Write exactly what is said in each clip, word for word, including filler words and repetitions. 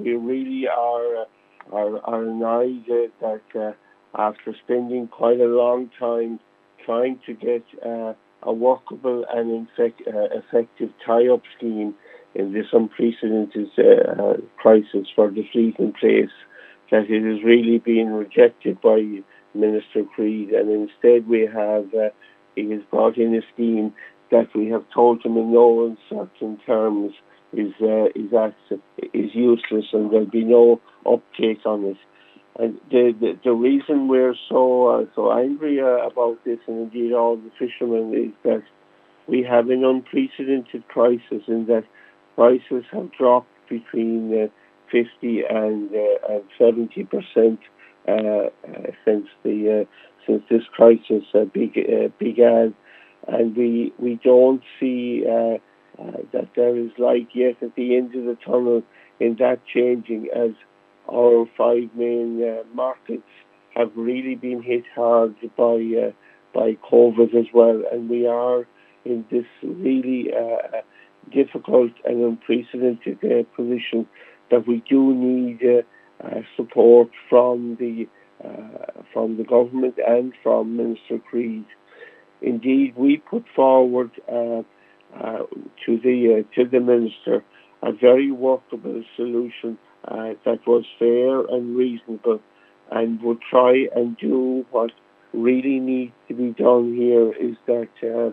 we really are uh, are, are annoyed uh, that uh, after spending quite a long time trying to get uh, a workable and effect, uh, effective tie-up scheme in this unprecedented uh, uh, crisis for the fleet in place, that it is really being rejected by Minister Creed, and instead we have uh, he has brought in a scheme that we have told him in no uncertain terms is uh, is act- is useless, and there'll be no uptake on it. And the the, the reason we're so uh, so angry uh, about this, and indeed all the fishermen, is that we have an unprecedented crisis in that prices have dropped between uh, fifty and uh, and seventy percent uh, uh, since the uh, since this crisis uh, beg- uh, began, and we we don't see uh, uh, that there is light yet at the end of the tunnel in that changing, as our five main uh, markets have really been hit hard by uh, by COVID as well, and we are in this really uh, difficult and unprecedented uh, position that we do need uh, uh, support from the uh, from the government and from Minister Creed. Indeed, we put forward uh, uh, to the uh, to the minister a very workable solution uh, that was fair and reasonable, and would try and do what really needs to be done here, is that uh,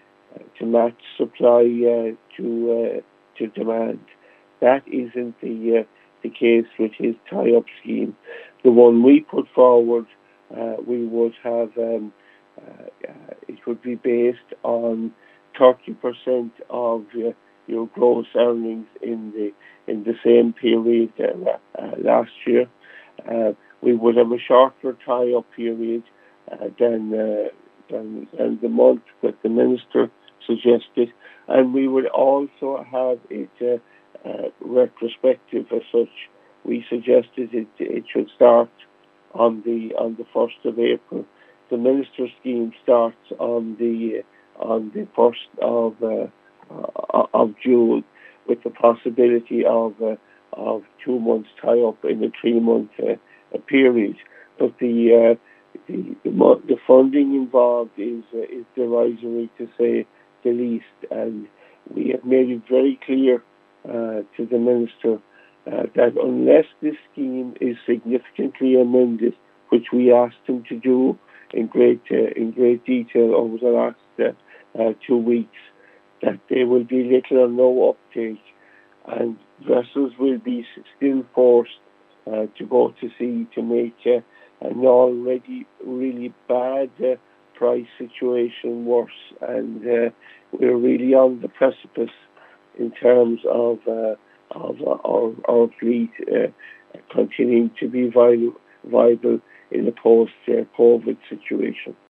to match supply uh, to uh, to demand. That isn't the uh, the case with his tie-up scheme. The one we put forward, uh, we would have um, uh, uh, it would be based on thirty percent of uh, your gross earnings in the in the same period uh, uh, last year. Uh, we would have a shorter tie-up period uh, than, uh, than than the month that the minister suggested, and we would also have it uh, uh, retrospective as such. We suggested it it should start on the on the first of April. The minister scheme starts on the on the first of uh, uh, of June, with the possibility of uh, of two months tie up in a three month uh, period. But the uh, the, the the funding involved is uh, is derisory, to say the least, and we have made it very clear uh, to the minister uh, that unless this scheme is significantly amended, which we asked him to do in great uh, in great detail over the last uh, uh, two weeks, that there will be little or no uptake, and vessels will be still forced uh, to go to sea to make uh, an already really bad uh, price situation worse, and uh, we're really on the precipice in terms of uh, of uh, our, our fleet uh, continuing to be viable, viable in a post-COVID situation.